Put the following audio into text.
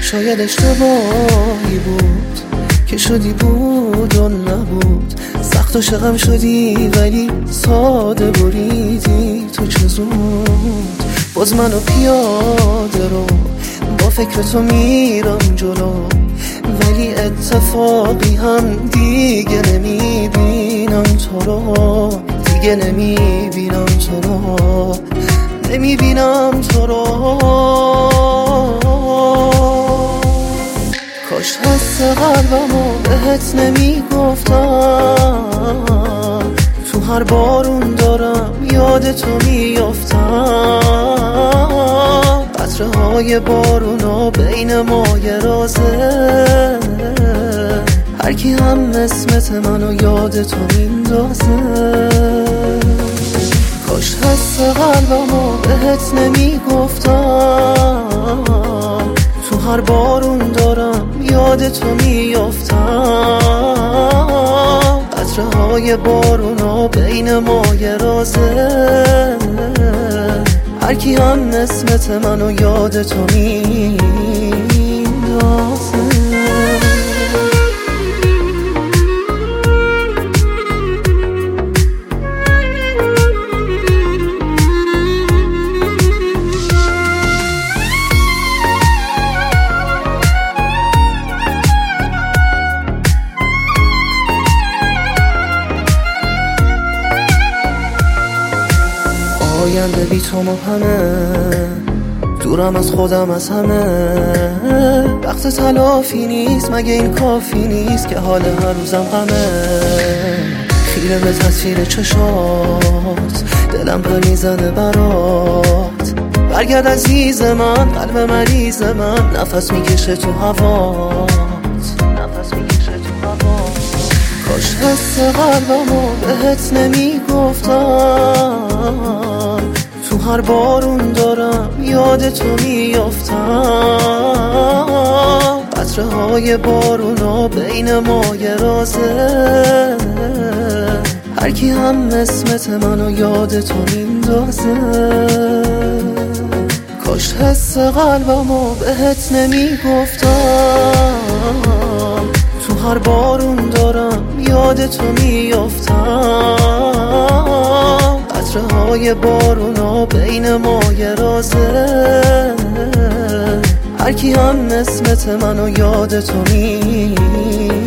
شاید اشتباهی بود که شدی بود و نبود، سخت و شغم شدی ولی ساده بریدی تو چه زود. باز منو پیاده رو با فکر تو میرم جلو، ولی اتفاقی هم دیگه نمیبینم تو رو، دیگه نمیبینم تو رو، نمیبینم تو رو. کاش حس قلبمو بهت نمیگفتم، تو هر بارون دارم یاد تو میافتم. قطره های بارونا بین ما یه رازه، هر کی هم اسمت منو یاد تو میندازه. کاش حس قلبمو بهت نمیگفتم، تو هر بارون دارم یاد تو میافتم. قطره های بارونا بین ما یه رازه، هر کی هم اسمت منو یاد تو میندازه. آینده بی تو مبهمه، دورم از خودم از همه. وقت تلافی نیست، مگه این کافی نیست که حال هر روزم غمه. خیره به تصویر چشات، دلم پر میزنه برات. برگرد عزیز من، قلب مریض من نفس میکشه تو هوات، نفس میکشه تو هوات. کاش حس قلبمو بهت نمیگفتم، تو هر بارون دارم یاد تو میافتم. قطره های بارونا بین ما یه رازه، هر کی هم اسمت منو یاد تو میندازه. کاش حس قلبمو بهت نمیگفتم، تو هر بارون دارم یاد تو میافتم. قطره های بارونا بین ما یه رازه، هر کی هم اسمت منو یاد تو